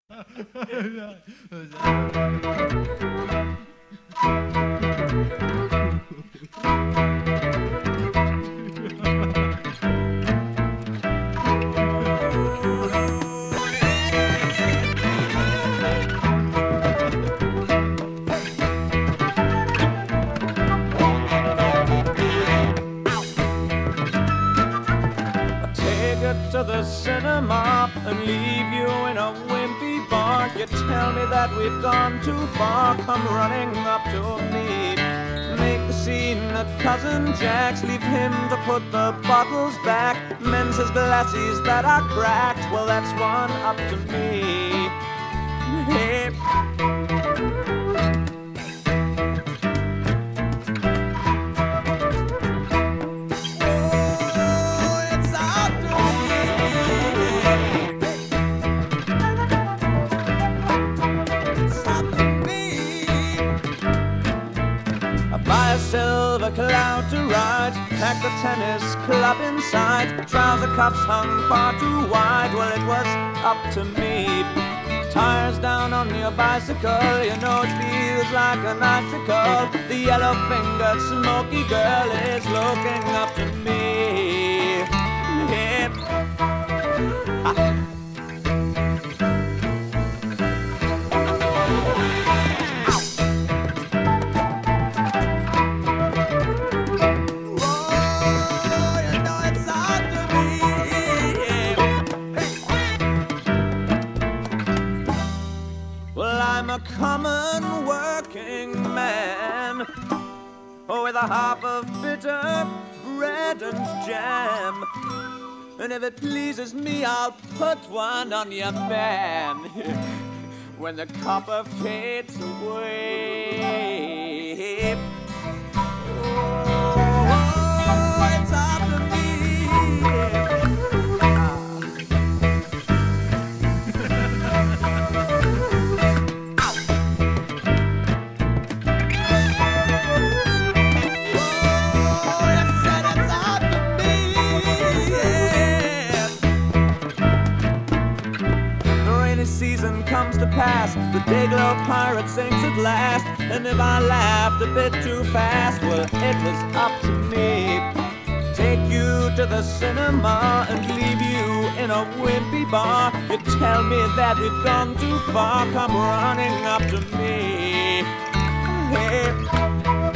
To the cinema and leave you in a wimpy bar. You tell me that we've gone too far. Come running up to me. Make the scene at Cousin Jack's. Leave him to put the bottles back. Mends his glasses that are cracked. Well, that's one up to me. Hey. Buy a silver cloud to ride, pack the tennis club inside, trouser cuffs hung far too wide, well it was up to me. Tires down on your bicycle, you know it feels like an icicle. The yellow-fingered smoky girl is looking up to me. Hip. I'm a common working man, with a half of bitter bread and jam. And if it pleases me, I'll put one on your man when the copper fades away. Oh, it's up to me. Season comes to pass, the Dayglow pirate sings at last. And if I laughed a bit too fast, well, it was up to me. Take you to the cinema and leave you in a wimpy bar. You tell me that we've gone too far, come running up to me. Hey.